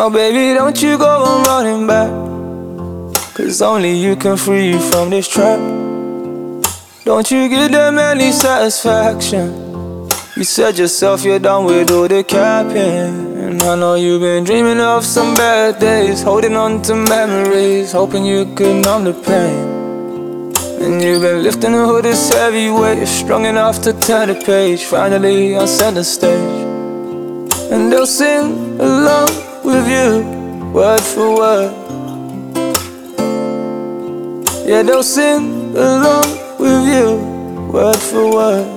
Now baby, don't you go on running back, 'cause only you can free you from this trap. Don't you give them any satisfaction. You said yourself you're done with all the capping. And I know you've been dreaming of some bad days, holding on to memories, hoping you could numb the pain. And you've been lifting the hood this heavy weight, you're strong enough to turn the page, finally on center stage. And they'll sing along with you, word for word. Yeah, they'll sing along with you, word for word.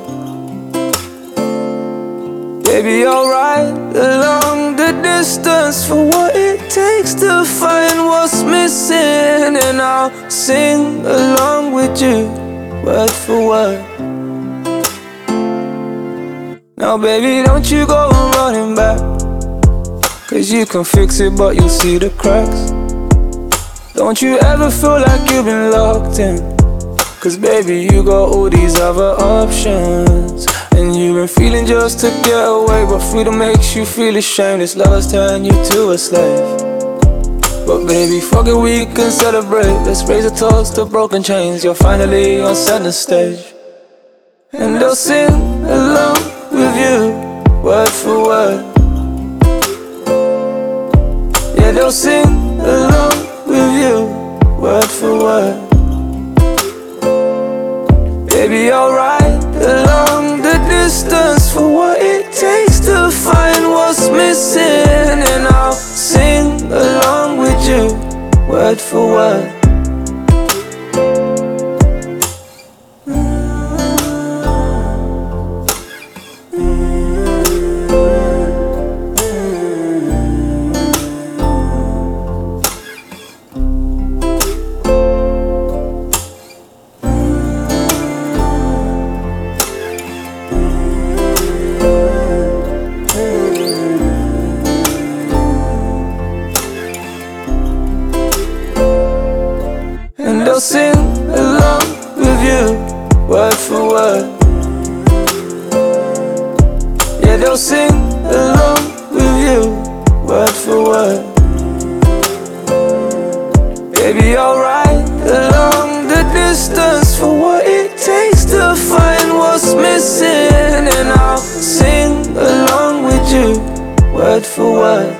Baby, I'll ride along the distance for what it takes to find what's missing. And I'll sing along with you, word for word. Now baby, don't you go on running back, 'cause you can fix it but you'll see the cracks. Don't you ever feel like you've been locked in, 'cause baby, you got all these other options. And you've been feeling just to get away, but freedom makes you feel ashamed. This love has turned you to a slave. But baby, fuck it, we can celebrate. Let's raise a toast to broken chains. You're finally on center stage. And they'll sing along with you, word for word. Yeah, they'll sing along with you, word for word. Baby, I'll ride along the distance for what it takes to find what's missing. And I'll sing along with you, word for word. And they'll sing along with you, word for word. Yeah, they'll sing along with you, word for word. Baby, I'll ride along the distance for what it takes to find what's missing. And I'll sing along with you, word for word.